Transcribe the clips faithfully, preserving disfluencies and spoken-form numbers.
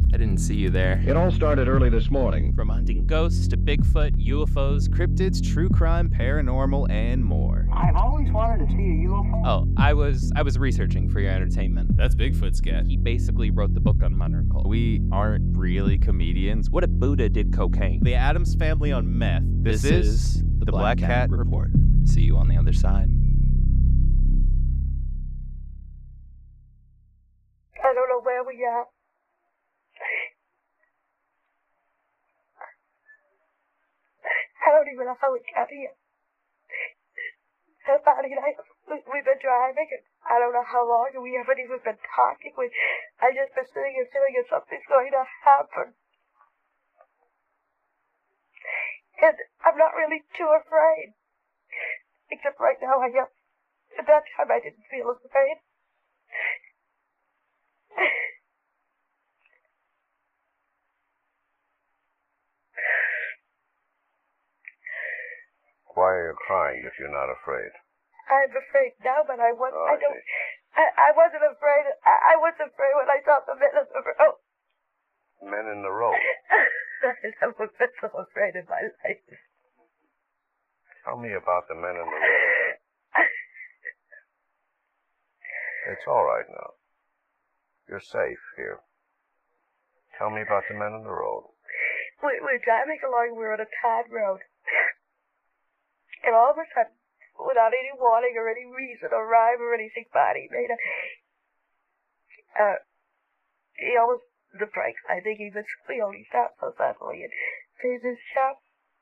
I didn't see you there. It all started early this morning. From hunting ghosts to Bigfoot, U F Os, cryptids, true crime, paranormal, and more. I've always wanted to see a U F O. Oh, I was I was researching for your entertainment. That's Bigfoot's guy. He basically wrote the book on Munn-Cole. We aren't really comedians. What if Buddha did cocaine? The Addams Family on meth. This, this is the Black, Black Cat, Cat Report. See you on the other side. I don't know where we are. I don't even know how we got here. Bonnie and I, we've been driving, and I don't know how long, and we haven't even been talking. We, I just been sitting and feeling that something's going to happen. And I'm not really too afraid. Except right now I am. At that time I didn't feel afraid. Why are you crying if you're not afraid? I'm afraid now, but I was. Oh, I, I don't. see. I, I wasn't afraid. I, I was afraid when I saw the men in the road. Men in the road? I've never been so afraid in my life. Tell me about the men in the road. It's all right now. You're safe here. Tell me about the men in the road. We, we're driving along. We're on a tied road. And all of a sudden, without any warning or any reason or rhyme or anything, Bonnie made a... Uh, he almost... The brakes, I think he was squealed. He stopped so suddenly and made this sharp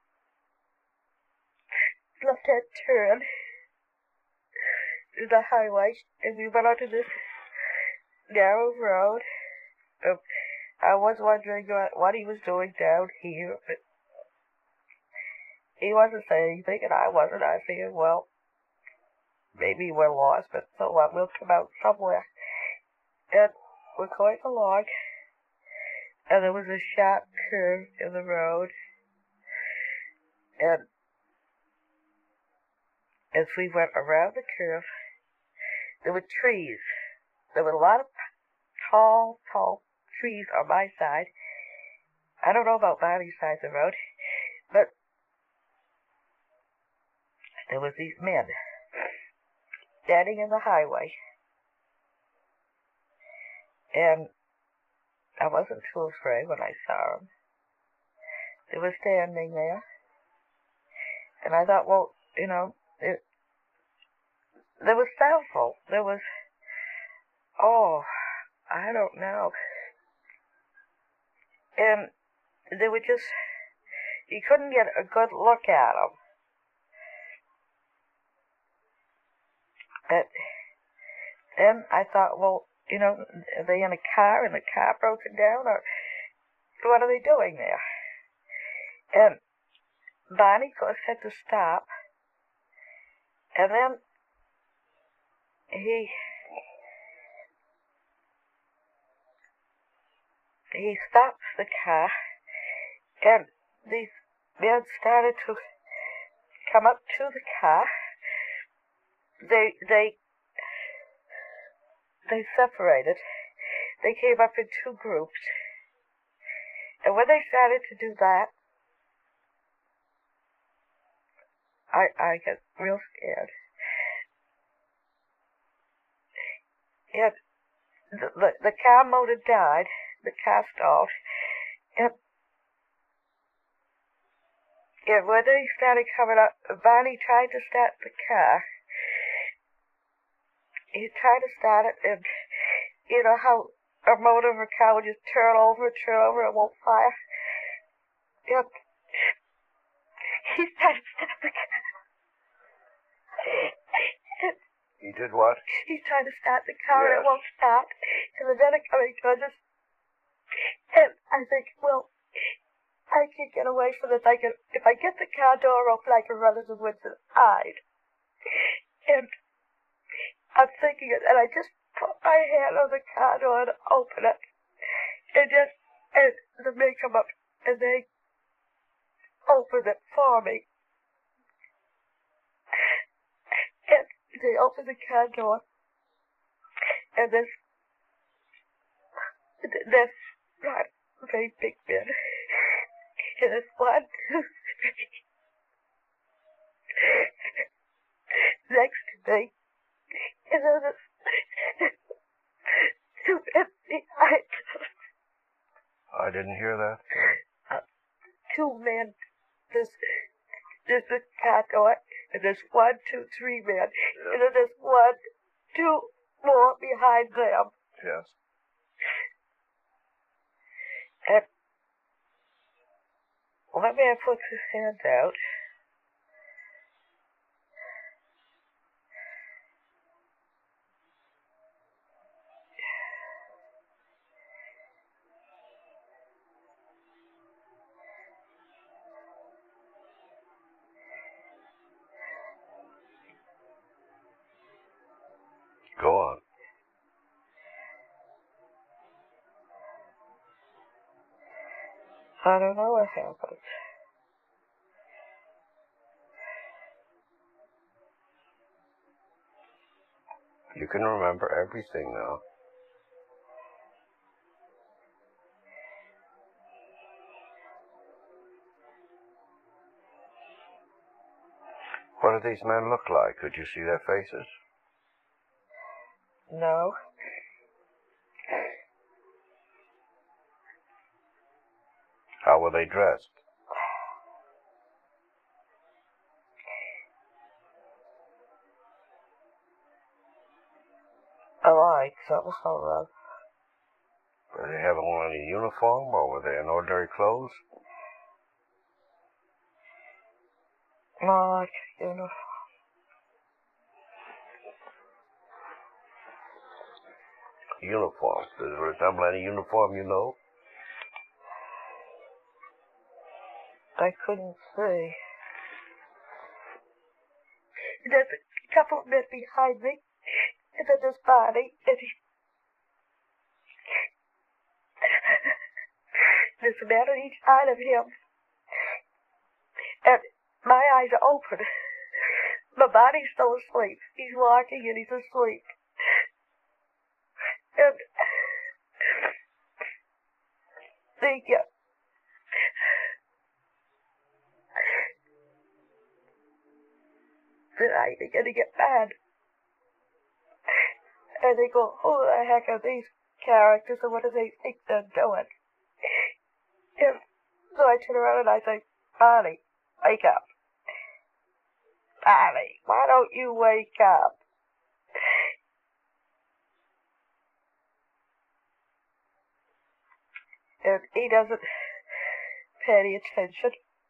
left-hand turn to the highway, and we went onto this narrow road. Um, I was wondering what, what he was doing down here, but he wasn't saying anything, and I wasn't. I figured, well, maybe we're lost, but so what? We'll come out somewhere. And we're going along, and there was a sharp curve in the road, and as we went around the curve, there were trees. There were a lot of tall, tall trees on my side. I don't know about Bonnie's side of the road, but there was these men standing in the highway, and I wasn't too afraid when I saw them. They were standing there, and I thought, well, you know, it, there was several. There was, oh, I don't know. And they were just, you couldn't get a good look at them. But then I thought, well, you know, are they in a car and the car broken down, or what are they doing there? And Bonnie, of course, had to stop. And then he he stopped the car, and these men started to come up to the car. They they they separated. They came up in two groups, and when they started to do that, I I got real scared. And the, the, the car motor died, the car stalled, and, and when they started coming up, Bonnie tried to start the car. He tried to start it, and you know how a motor of a car would just turn over, turn over, and won't fire? And he tried to start the car. He did what? He's trying to start the car, Yes. and it won't start. And the men are coming towards us. And I think, well, I can get away from this. I can, if I get the car door open, I can run into the woods and hide. And I'm thinking it, and I just put my hand on the car door and open it. And just, and the men come up, and they open it for me. And they open the car door, and this, this, great big bed. And there's one, two, three. Next to me. And then there's two beds behind. I didn't hear that. Uh, two men. There's, there's a car door. And there's one, two, three men. Yes. And then there's one, two more behind them. Yes. And one man puts his hand out. Go on. I don't know what happened. You can remember everything now. What do these men look like? Could you see their faces? No. How were they dressed? Alright, something so wrong. Were they having on any uniform, or were they in ordinary clothes? Like, you know. Uniform. Does it resemble any uniform you know? I couldn't see. There's a couple of men behind me, and then this body, and he... There's a man on each side of him, and my eyes are open. My body's still asleep. He's walking and he's asleep. And the, uh, then I begin to get mad. And they go, who the heck are these characters and what do they think they're doing? And so I turn around and I say, Bonnie, wake up. Bonnie, why don't you wake up? And he doesn't pay any attention.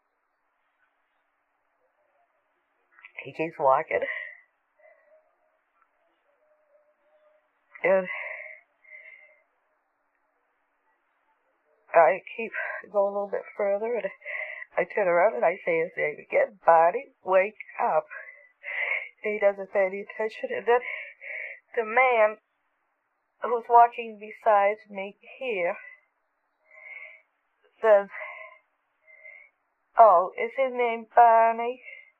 He keeps walking. And I keep going a little bit further, and I turn around and I say his name again, Bonnie, wake up. And he doesn't pay any attention, and then the man who's walking beside me here says, oh, is his name Bonnie?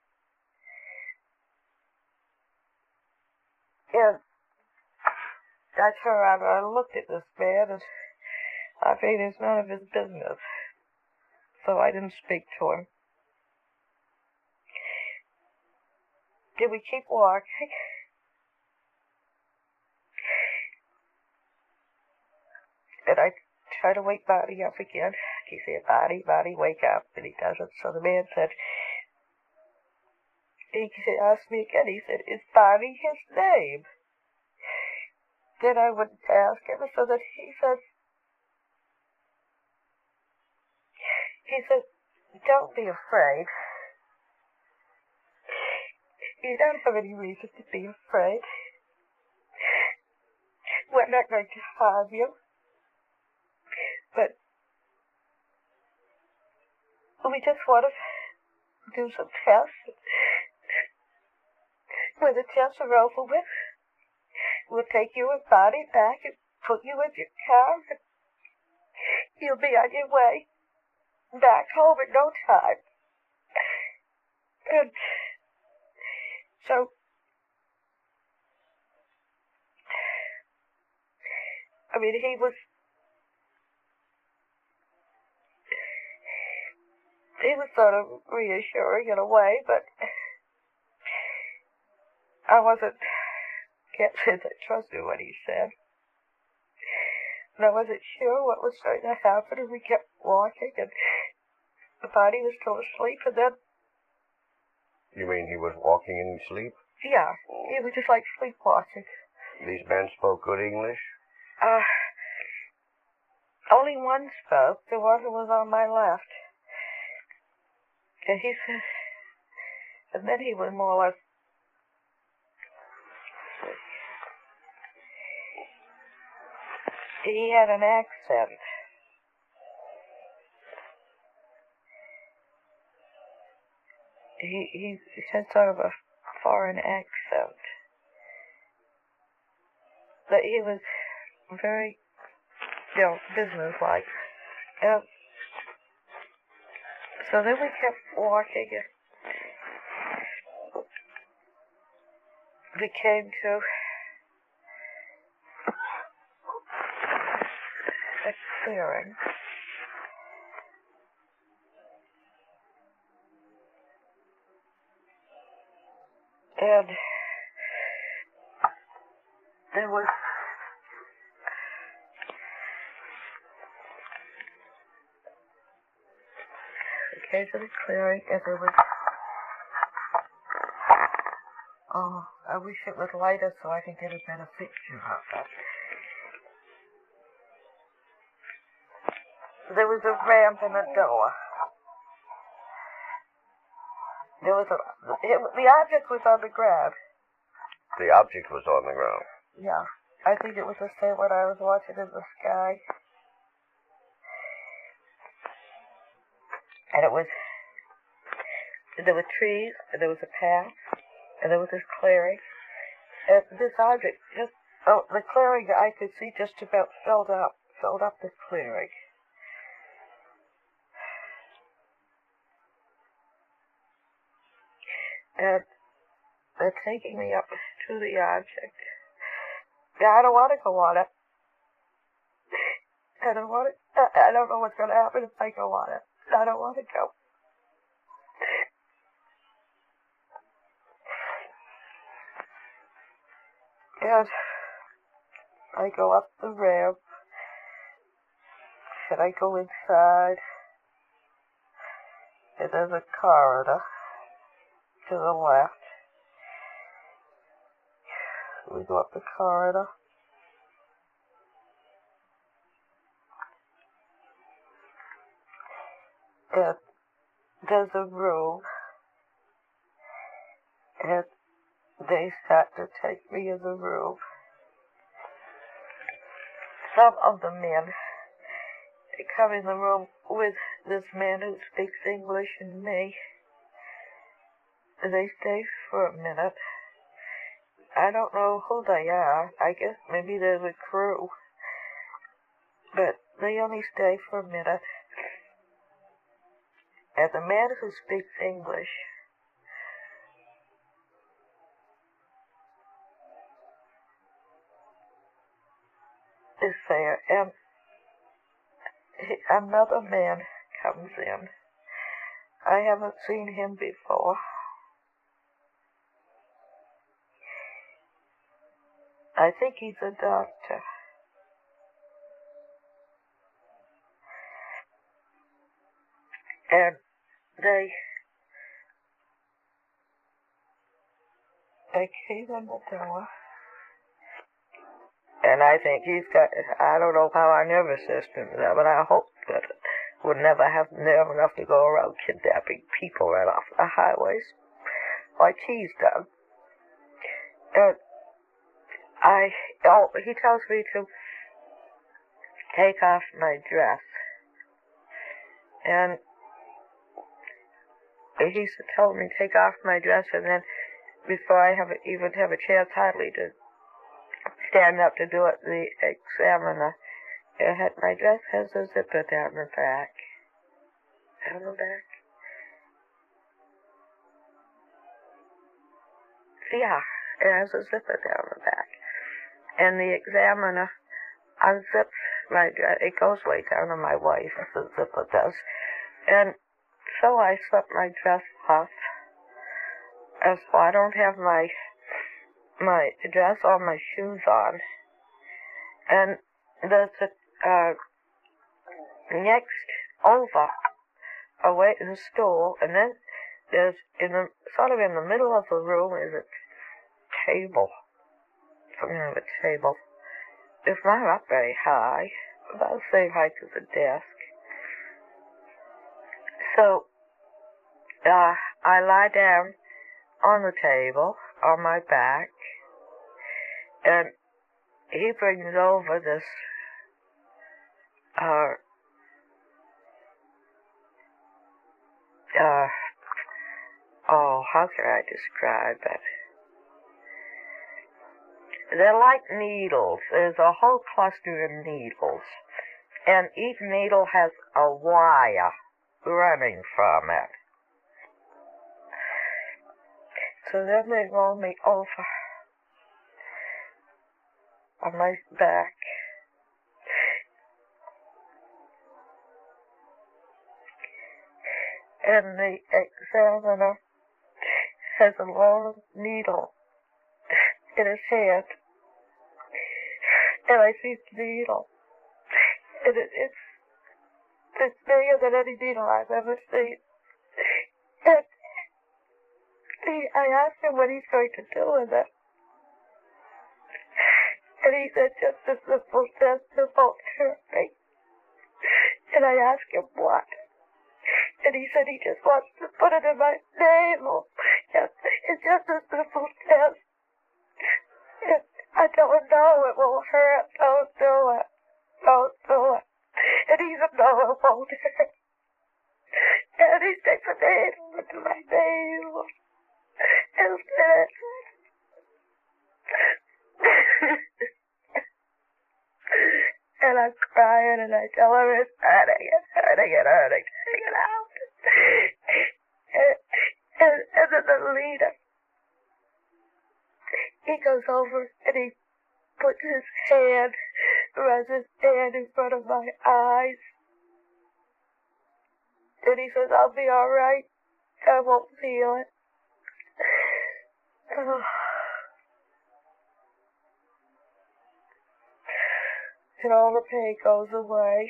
And I turned around and I looked at this man, and I figured it's none of his business. So I didn't speak to him. Did we keep walking? And I try to wake Bonnie up again. He said, Bonnie, Bonnie, wake up. And he doesn't. So the man said, he said, asked me again. He said, is Bonnie his name? Then I would ask him, so that he said, he said, don't be afraid. You don't have any reason to be afraid. We're not going to harm you. But we just want to do some tests. When the tests are over with, we'll take you and Bonnie back and put you in your car, and you'll be on your way back home in no time. And so, I mean, he was he was sort of reassuring in a way, but I wasn't, can't say that I trusted what he said. And I wasn't sure what was going to happen, and we kept walking, and the body was still asleep, and then... You mean he was walking in his sleep? Yeah, he was just like sleepwalking. These men spoke good English? Uh, only one spoke, the one who was on my left. And he said, and then he was more or less, he had an accent. He, he had sort of a foreign accent. But he was very, you know, businesslike. And so then we kept walking, and we came to a clearing. And there was we came to the clearing, and there was, oh, I wish it was lighter so I could get a better picture of it. There was a ramp and a door. There was a, it, the object was on the ground. The object was on the ground? Yeah. I think it was the same one I was watching in the sky. And it was, there were trees, and there was a path, and there was this clearing. And this object, just, oh, the clearing I could see just about filled up, filled up the clearing. And they're taking me up to the object. Yeah, I don't want to go on it. I don't want to, I don't know what's going to happen if I go on it. I don't want to go. And I go up the ramp, and I go inside, and there's a corridor to the left. We go up the corridor. And there's a room, and they start to take me in the room. Some of the men come in the room with this man who speaks English and me. They stay for a minute. I don't know who they are. I guess maybe they're the crew. But they only stay for a minute. And the man who speaks English is there, and he, another man comes in. I haven't seen him before. I think he's a doctor. And they, they came in the door. And I think he's got, I don't know how our nervous system is, but I hope that we'll never have nerve enough to go around kidnapping people right off the highways like he's done. And I, oh, he tells me to take off my dress. And he's telling me to take off my dress, and then before I have even have a chance hardly to stand up to do it, the examiner it had my dress has a zipper down the back. Down the back. Yeah, it has a zipper down the back. And the examiner unzips my dress. It goes way down to my waist, the zipper does. And so I slipped my dress off. And so I don't have my my dress or my shoes on. And there's a uh, next over away in the stool, and then there's in the sort of in the middle of the room is a table, some kind of a table. It's not up very high, about the same height as the desk. So uh, I lie down on the table on my back, and he brings over this uh, uh, oh, how can I describe it? They're like needles. There's a whole cluster of needles, and each needle has a wire running from it. So then they roll me over on my back. And the examiner has a long needle in his hand. And I see the needle. And it, it's, it's bigger than any needle I've ever seen. And he, I asked him what he's going to do with it. And he said, just a simple test of therapy. And I asked him what. And he said he just wants to put it in my navel. It's, it's just a simple test. And I don't know it will hurt. Don't do it. Don't do it. And he said, no, it won't hurt. And he sticks a needle into my navel. And said, and I'm crying, and I tell him it's hurting, it's hurting, it's hurting, take it out. and, and, and then the leader, he goes over and he puts his hand, runs his hand in front of my eyes. And he says, I'll be all right. I won't feel it. Oh. And all the pain goes away.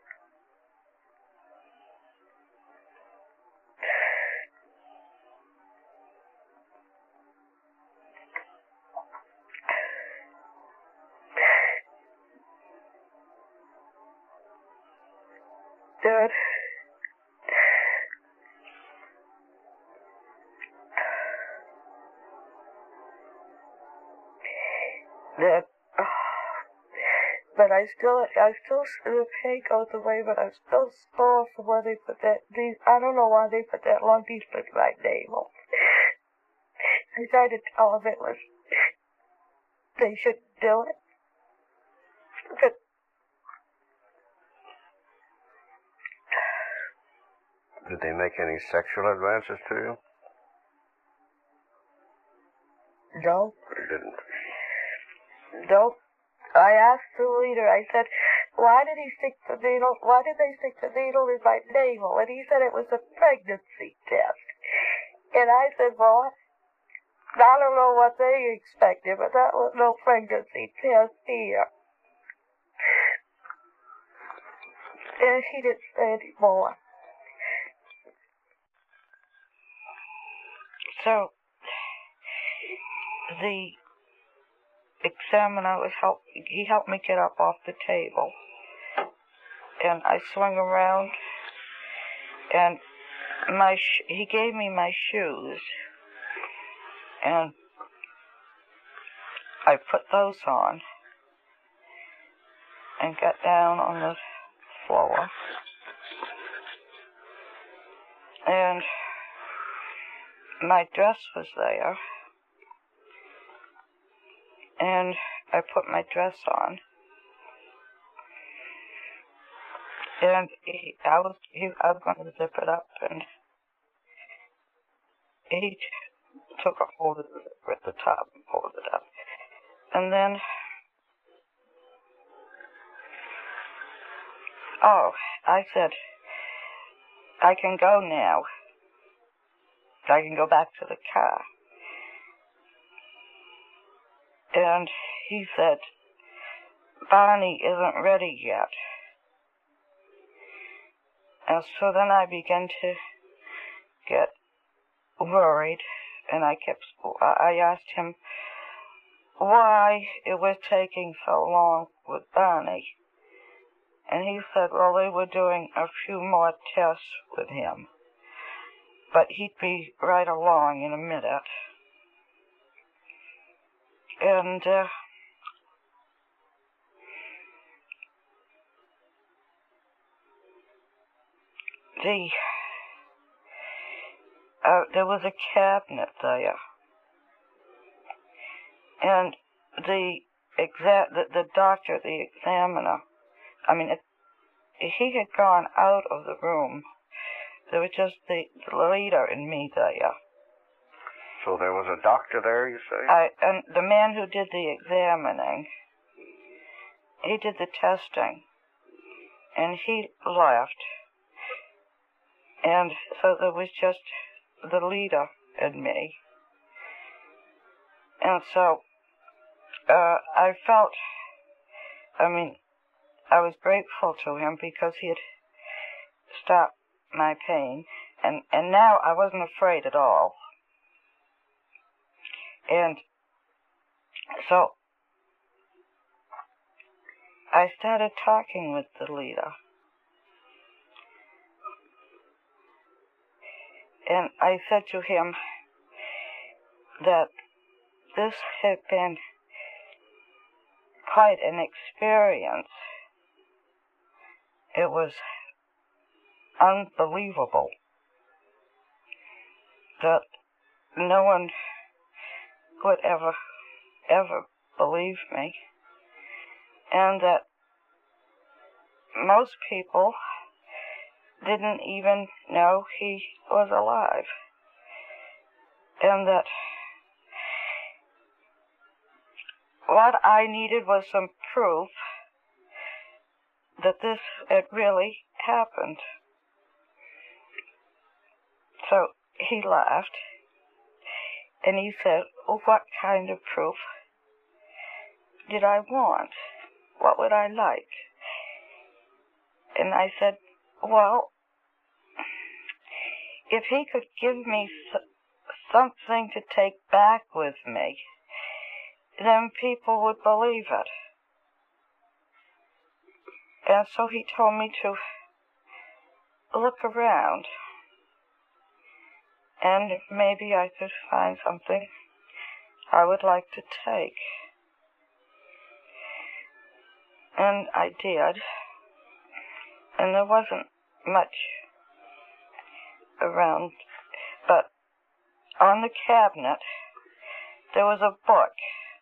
Dad. Dad. But I still, I still, the pain goes away, but I'm still sore from where they put that, these, I don't know why they put that long piece in my navel. I tried to tell them it was, they shouldn't do it. But did they make any sexual advances to you? No. They didn't. No. I asked the leader, I said, why did he stick the needle, why did they stick the needle in my navel? And he said it was a pregnancy test. And I said, well, I don't know what they expected, but that was no pregnancy test here. And he didn't say any more. So, the examiner was help. He helped me get up off the table, and I swung around, and my sh he gave me my shoes, and I put those on and got down on the floor, and my dress was there. And I put my dress on, and he, I was he, I was going to zip it up, and he took a hold of the zipper at the top and pulled it up, and then oh, I said, I can go now. I can go back to the car. And he said, Barney isn't ready yet. And so then I began to get worried, and I kept, I asked him why it was taking so long with Barney. And he said, well, they were doing a few more tests with him, but he'd be right along in a minute. And uh, the uh, there was a cabinet there, and the exa- the, the doctor, the examiner, I mean, it, he had gone out of the room. There was just the, the leader and me there. So there was a doctor there, you say? I, and the man who did the examining, he did the testing, and he left. And so there was just the leader and me. And so uh, I felt, I mean, I was grateful to him because he had stopped my pain. And, and now I wasn't afraid at all. And so I started talking with the leader. And I said to him that this had been quite an experience. It was unbelievable that no one would ever, ever believe me, and that most people didn't even know he was alive, and that what I needed was some proof that this had really happened. So he laughed, and he said, well, what kind of proof did I want? What would I like? And I said, well, if he could give me something to take back with me, then people would believe it. And so he told me to look around, and maybe I could find something I would like to take. And I did, and there wasn't much around, but on the cabinet there was a book,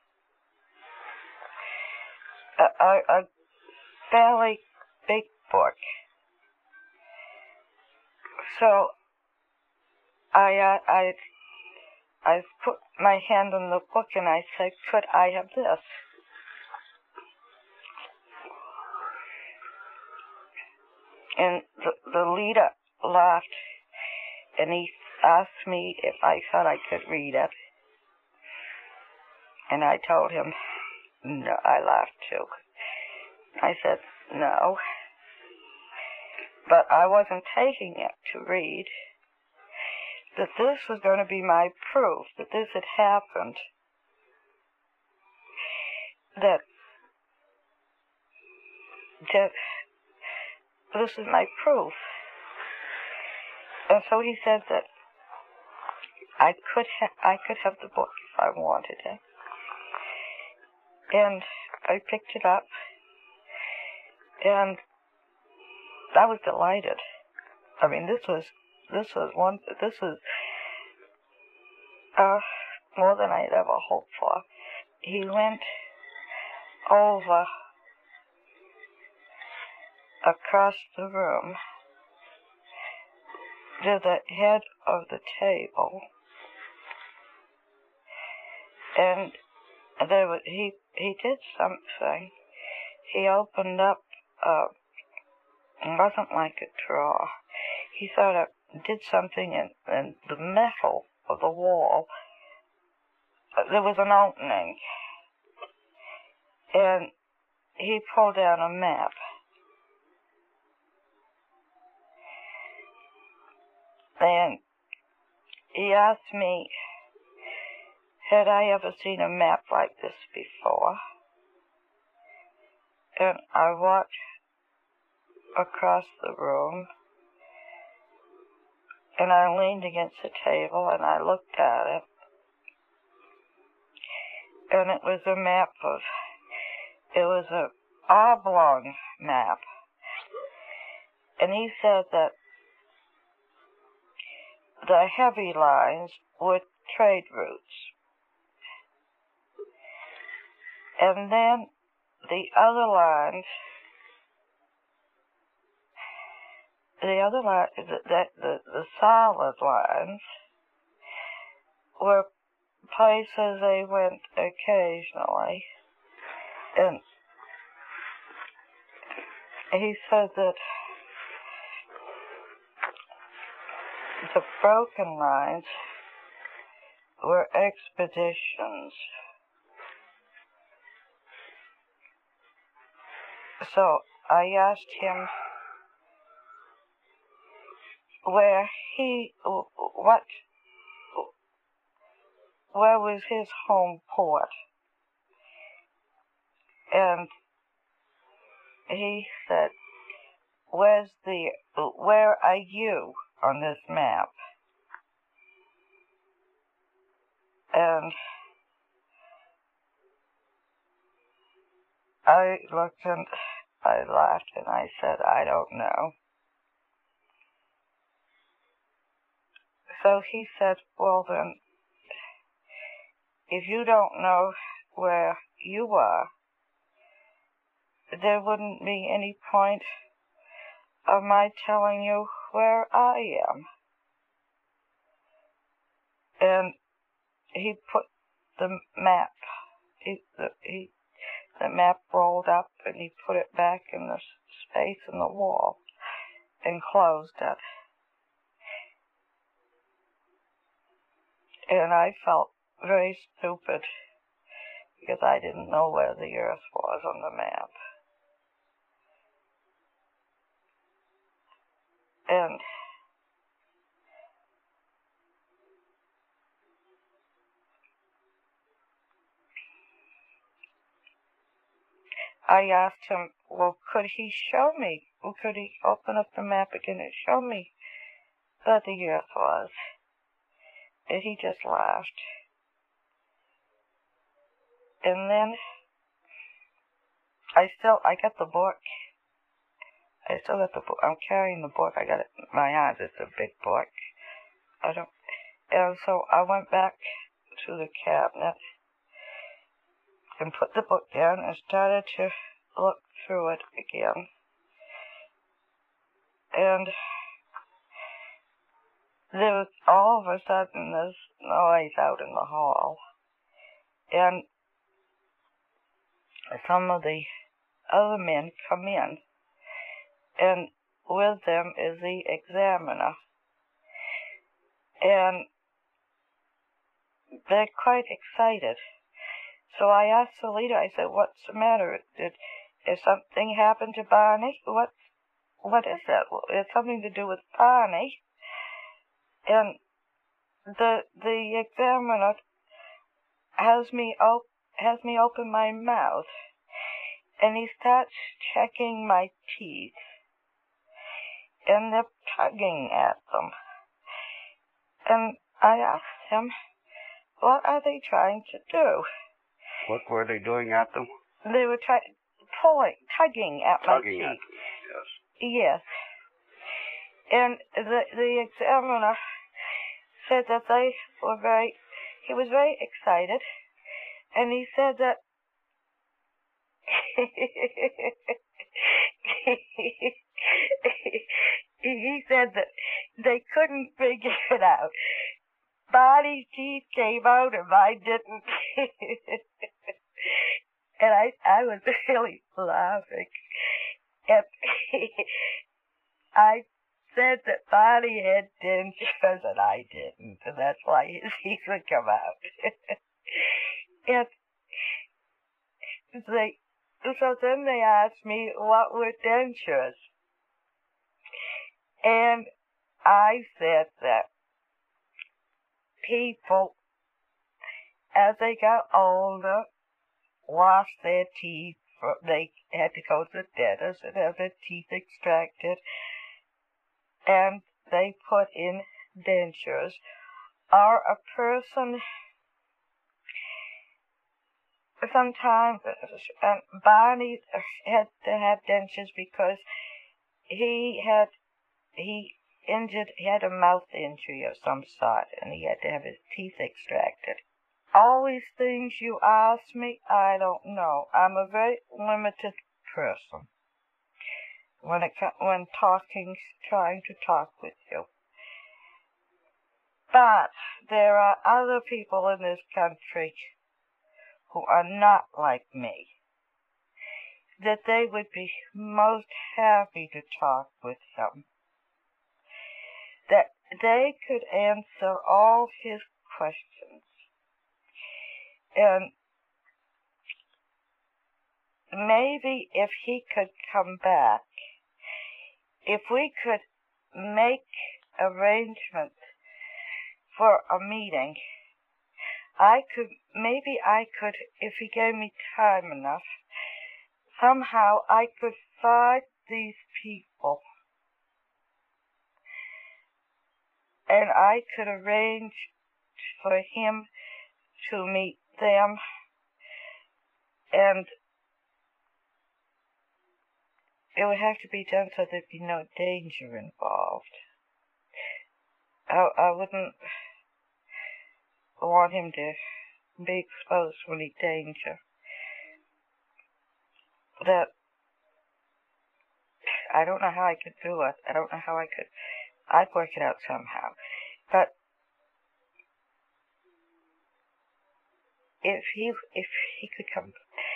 a, a, a fairly big book. So I, uh, I, I put my hand on the book and I said, could I have this? And the, the leader laughed, and he asked me if I thought I could read it. And I told him, no, I laughed too. I said, no. But I wasn't taking it to read. That this was going to be my proof that this had happened. That, that this is my proof. And so he said that I could ha- I could have the book if I wanted it. And I picked it up, and I was delighted. I mean, this was this was one this was uh more than I'd ever hoped for. He went over across the room to the head of the table, and there was, he he did something. He opened up, uh, it wasn't like a drawer. he sort of did something in, in the metal of the wall. There was an opening, and he pulled down a map. And he asked me, had I ever seen a map like this before? And I walked across the room, and I leaned against the table, and I looked at it. And it was a map of, it was an oblong map. And he said that the heavy lines were trade routes. And then the other lines, the other lines, the, the, the, the solid lines, were places they went occasionally. And he said that the broken lines were expeditions. So I asked him where he, what, where was his home port? And he said, where's the, where are you on this map? And I looked and I laughed and I said, I don't know. So he said, well then, if you don't know where you are, there wouldn't be any point of my telling you where I am. And he put the map, he, the, he, the map rolled up and he put it back in the space in the wall and closed it. And I felt very stupid because I didn't know where the Earth was on the map. And I asked him, well, could he show me, could he open up the map again and show me where the Earth was? And he just laughed. And then I still, I got the book. I still got the book. I'm carrying the book. I got it in my hands. It's a big book. I don't, and so I went back to the cabinet and put the book down and started to look through it again. And there was, all of a sudden, there's noise out in the hall. And some of the other men come in, and with them is the examiner. And they're quite excited. So I asked the leader, I said, what's the matter? Did, did something happen to Barney? What, what is that? It's something to do with Barney. And the the examiner has me op has me open my mouth, and he starts checking my teeth, and they're tugging at them. And I asked him, what are they trying to do? What were they doing at them? They were trying, pulling, tugging at Tugging my at teeth. them, Yes. yes. And the the examiner said that they were very, he was very excited, and he said that he said that they couldn't figure it out. Barney's teeth came out and mine didn't. And I, I was really laughing. And I said that Bonnie had dentures and I didn't, and that's why his teeth would come out. and they, so then they asked me what were dentures. And I said that people, as they got older, washed their teeth. They had to go to the dentist and have their teeth extracted, and they put in dentures. Or a person, sometimes, and Barney had to have dentures because he had, he injured, he had a mouth injury of some sort, and he had to have his teeth extracted. All these things you ask me, I don't know. I'm a very limited person when it when talking, trying to talk with you. But there are other people in this country who are not like me, that they would be most happy to talk with him, that they could answer all his questions. And maybe if he could come back, if we could make arrangements for a meeting, I could, maybe I could, if he gave me time enough, somehow I could find these people and I could arrange for him to meet them, and it would have to be done so there'd be no danger involved. I, I wouldn't want him to be exposed to any danger. That, I don't know how I could do it. I don't know how I could, I'd work it out somehow. But if he, if he could come,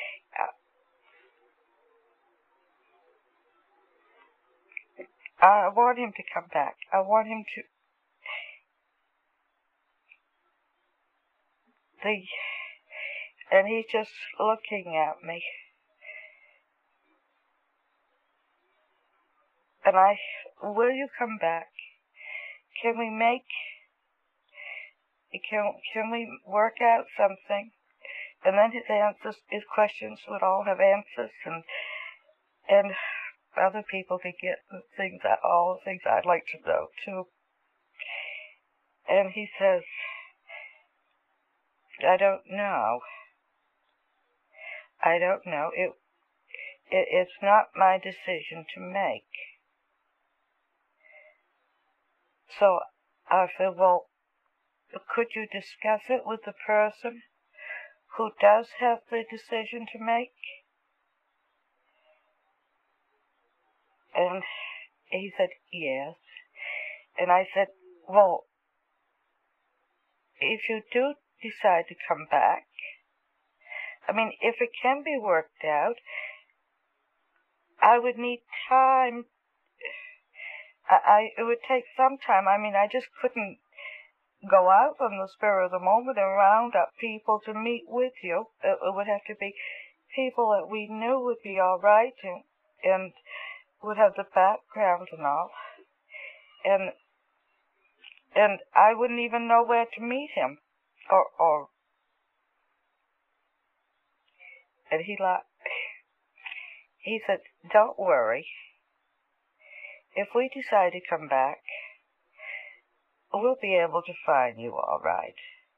uh, I want him to come back. I want him to, the, and he's just looking at me. And I, will you come back? Can we make, can, can we work out something? And then his answers, his questions would all have answers, and, and other people could get the things, that, all the things I'd like to know, too. And he says, I don't know. I don't know. It, it, it's not my decision to make. So I said, well, could you discuss it with the person who does have the decision to make? And he said, yes. And I said, well, if you do decide to come back, I mean, if it can be worked out, I would need time. I, I it would take some time. I mean, I just couldn't go out on the spur of the moment and round up people to meet with you. It, it would have to be people that we knew would be all right and, and would have the background and all. And and I wouldn't even know where to meet him. Or, or and he la- he said, don't worry. If we decide to come back, we'll be able to find you all right.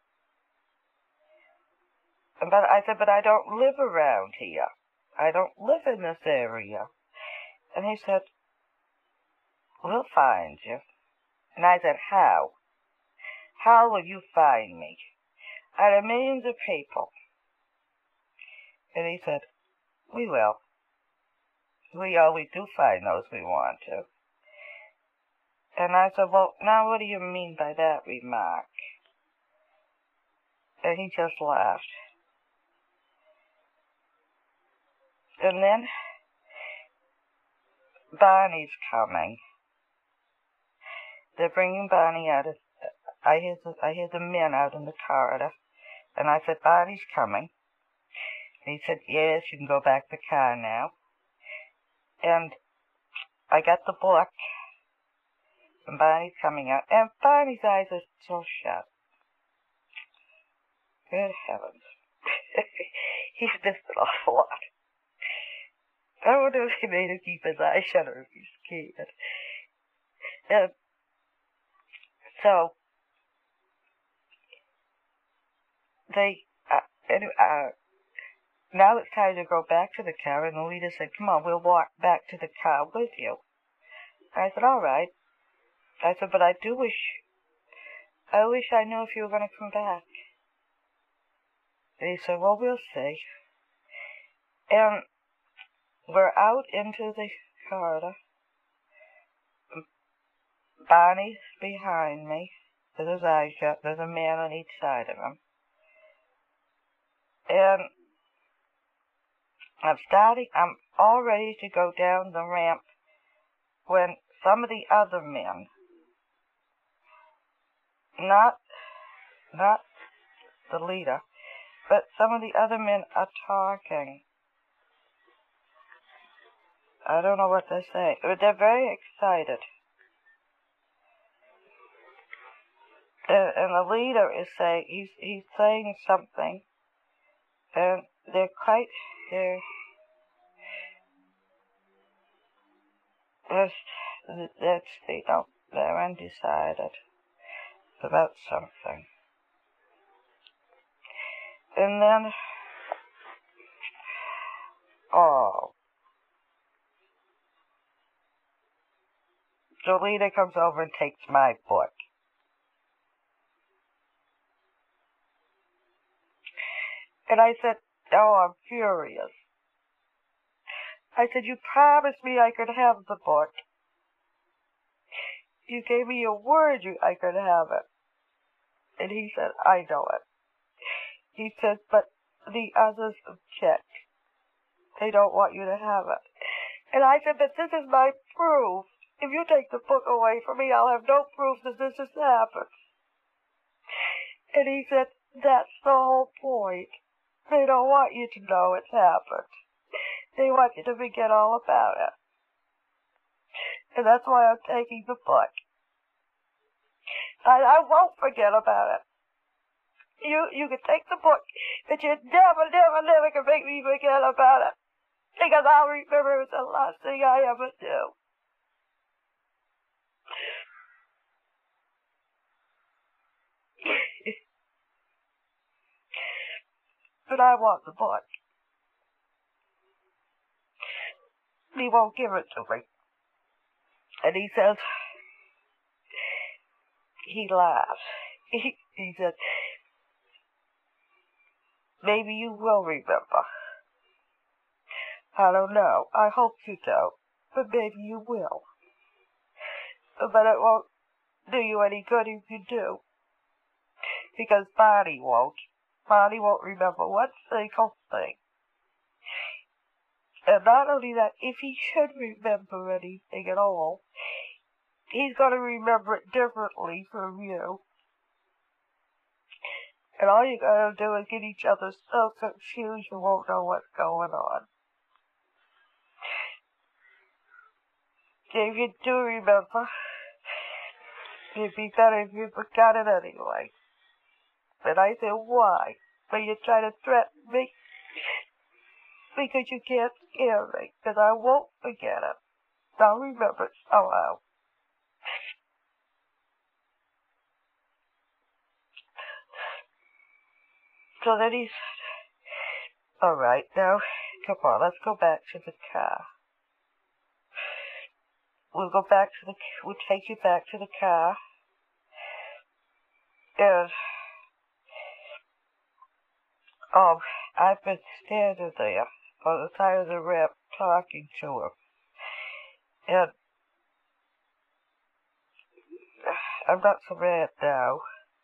But I said, but I don't live around here. I don't live in this area. And he said, we'll find you. And I said, how? How will you find me? Out of millions of people. And he said, we will. We always do find those we want to. And I said, well, now what do you mean by that remark? And he just laughed. And then Barney's coming. they're bringing Barney out. Of, I hear the, I hear the men out in the corridor. And I said, Barney's coming. And he said, yes, you can go back to the car now. And I got the book. And Barney's coming out. And Barney's eyes are still shut. Good heavens. He's missed an awful lot. I wonder if he made him keep his eyes shut or if he's scared. And so, they, uh, anyway, uh, now it's time to go back to the car, and the leader said, come on, we'll walk back to the car with you. And I said, all right. I said, but I do wish, I wish I knew if you were going to come back. And he said, well, we'll see. And we're out into the corridor. Barney's behind me, with his eyes shut. There's a man on each side of him. And I'm starting, I'm all ready to go down the ramp when some of the other men, not, not the leader, but some of the other men are talking. I don't know what they're saying, but they're very excited. And, and the leader is saying, he's, he's saying something, and they're quite, they're, they're, they're, they don't, they're undecided about something. And then, oh, the leader comes over and takes my book. And I said, oh, I'm furious. I said, you promised me I could have the book. You gave me your word you I could have it. And he said, I know it. He said, but the others object. They don't want you to have it. And I said, but this is my proof. If you take the book away from me, I'll have no proof that this has happened. And he said, that's the whole point. They don't want you to know it's happened. They want you to forget all about it. And that's why I'm taking the book. I, I won't forget about it. You you can take the book, but you never, never, never can make me forget about it. Because I'll remember it's the last thing I ever do. But I want the book. He won't give it to me. And he says, he laughs. He, he said, maybe you will remember. I don't know. I hope you don't. But maybe you will. But it won't do you any good if you do. Because Barney won't. Barney won't remember one single thing. And not only that, if he should remember anything at all, he's going to remember it differently from you. And all you got to do is get each other so confused you won't know what's going on. If you do remember, it'd be better if you forgot it anyway. And I said, why? But you try to threaten me? Because you can't scare me. Because I won't forget it. I'll remember it somehow. So then he said, all right, now, come on, let's go back to the car. We'll go back to the, we'll take you back to the car. And, um, I've been standing there on the side of the ramp talking to him. And I'm not so mad now.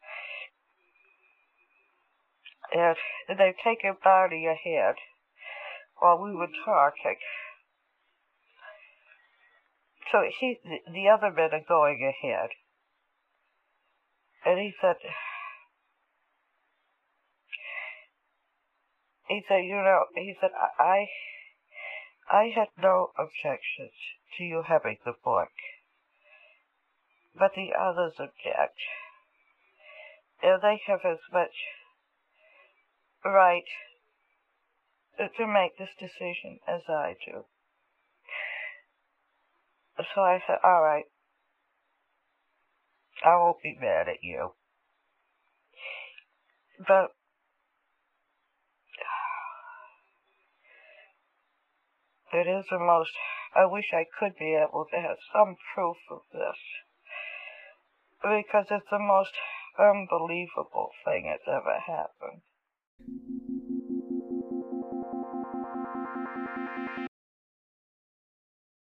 And, and they've taken Barney ahead while we were talking. So he, the, the other men are going ahead. And he said, he said, you know, he said, I, I had no objections to you having the book, but the others object. And they have as much right to make this decision as I do. So I said, all right, I won't be mad at you. But it is the most, I wish I could be able to have some proof of this, because it's the most unbelievable thing that's ever happened.